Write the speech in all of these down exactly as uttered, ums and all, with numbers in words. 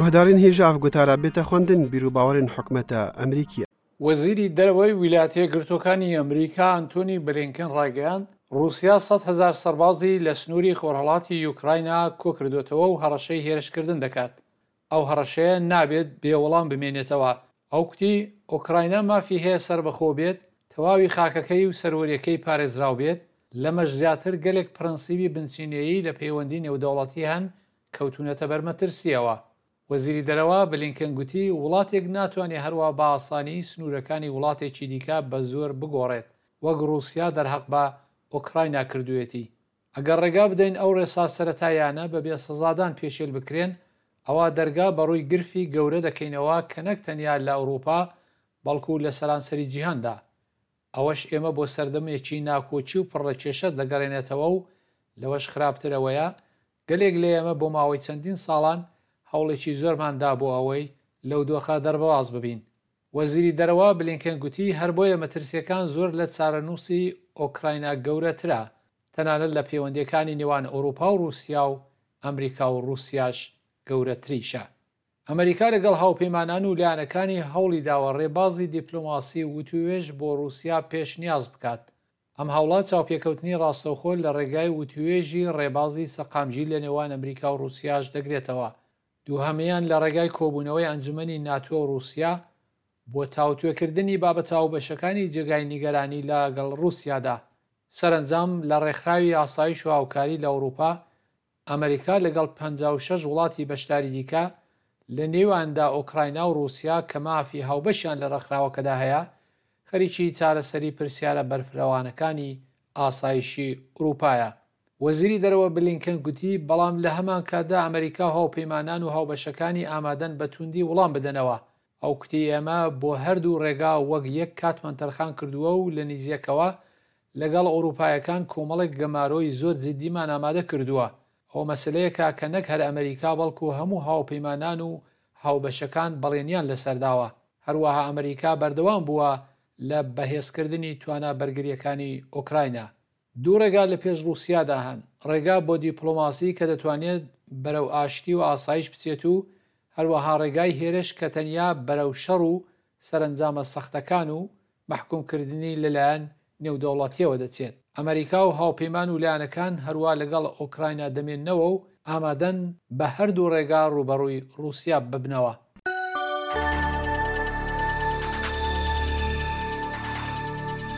گهدارین هیجاف گوتارا بیت خوندن بیرو باورین حکومت امریکیه. وەزیری دەرەوەی ویلایەتە یەکگرتووەکانی ئەمریکا ئەنتۆنی بلینکن ڕایگەیاند رووسیا سەد هەزار سەربازی لە سنووری خۆرهەڵاتی یوکراینا کۆکردوێتەوە و هەڕەشەی هێرشکردن دەکات. ئەو هەڕەشەیە نابێت بێوەڵام بمێنێتەوە. ئەو کوتی ئۆکراینە مافی هەیە سەربەخۆ بێت، تەواوی خاکەکەی و سەروەریەکەی پارێزراو بێت، لەمەش زیاتر گەلێک پرەنسیبی بنچینەیی لە پەیوەندی نێودەوڵەتی هەن کەوتونەتە بەرمەترسیەوە. وەزیری دەرەوە بلینکن گوتی وڵاتێک ناتوانێت هەروە بە ئاسانی سنوورەکانی وڵاتێکی دیکە بە زۆر بگۆڕێت وەک رووسیا دەرهەق بە ئۆکراینا کردوێتی. ئەگەر ڕێگا بدەین ئەو ڕێسا سەرەتایانە بەبێ سەزادان پێشێل بکرێن، ئەوە دەرگا بەڕووی گرفی گەورە دەکەینەوە کە نەک تەنیا لە ئەوروپا بەڵکو لە سەرانسەری جیهاندا. ئەوەش ئێمە بۆ سەردەمێکی ناکۆچی و پڕڕەکێشە دەگەڕێنێتەوە و لەوەش خراپترەوەیە گەلێک لە ئێمە بۆ ماوەی چەندین ساڵان هەوڵێکی زۆرماندا بۆ ئەوەی لەو دۆخە دەربەواز ببین. وەزیری دەرەوە بلینکن گوتی هەر بۆیە مەترسیەکان زۆر لە چارەنووسی ئۆکراینا گەورەترە، تەنانەت لە پەیوەندیەکانی نێوان ئەوروپا و رووسیا و ئەمریکا و رووسیاش گەورەتریشە. ئەمریکا لەگەڵ هاوپەیمانان و لایەنەکانی هەوڵی داوە ڕێبازی دیپلۆماسی وتوێژ بۆ رووسیا پێش نیاز بکات. ئەم هەوڵات چاوپێکەوتنی ڕاستەوخۆ لە ڕێگای وتوێژی ڕێبازی سەقامجی لە نێوان ئەمریکا و رووسیاش دەگرێتەوە. دووهەمەیان لە ڕێگای کۆبوونەوەی ئەنجومەنی ناتۆ و رووسیا بۆ تاوتوێکردنی بابەتە هاوبەشەکانی جێگای نیگەرانی لەگەڵ رووسیادا. سەرنجام لە ڕێکخراوی ئاسایش و هاوکاری لە ئەوروپا ئەمریکا لەگەڵ پەنجا و شەش وڵاتی بەشداری دیکە لە نێواندا ئۆکراینا و رووسیا کە مافی هاوبەشیان لە ڕێکخراوەکەدا هەیە خەریکی چارەسەری پرسیارە بەرفرەوانەکانی ئاسایشی ئوروپایە. وەزیری دەرەوە بلینکن گوتی بەڵام لە هەمان کاتدا ئەمریکا هاوپەیمانان و هاوبەشەکانی ئامادەن بە توندی وەڵام بدەنەوە. ئەو کوتی ئێمە بۆ هەردوو ڕێگا وەک یەک کاتمان تەرخان کردووە و لە نزیەکەوە لەگەڵ ئەوروپایەکان کۆمەڵێک گەمارۆی زۆر جدیمان ئامادە کردووە. ئەو مەسلەیەکە کە نەک هەر ئەمریکا بەڵکو هەموو هاوپەیمانان و هاوبەشەکان بەڵێنیان لەسەرداوە. هەروەها ئەمریکا بەردەوام بووە لە بەهێزکردنی توانە بەرگریەکانی ئۆکراینا. دوو ڕێگا لە پێش رووسیادا هەن، ڕێگا بۆ دیپلۆماسی کە دەتوانێت بەرەو ئاشتی و ئاسایش بچێت و هەروەها ڕێگای هێرش کە تەنیا بەرەو شەڕ و سەرنجامە سەختەکان و مەحکومکردنی لەلایەن نێودەوڵەتیەوە دەچێت. ئەمریکا و هاوپەیمان و لایەنەکان هەروە لەگەڵ ئۆکراینا دەمێننەوە و ئامادەن بە هەردوو ڕێگا ڕوبەڕووی رووسیا ببنەوە.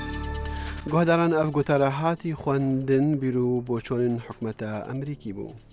گۆداران ئەف گوتارە هاتی خوێندن بیر و بۆ چۆنین حکومەتە ئەمریکی بوو.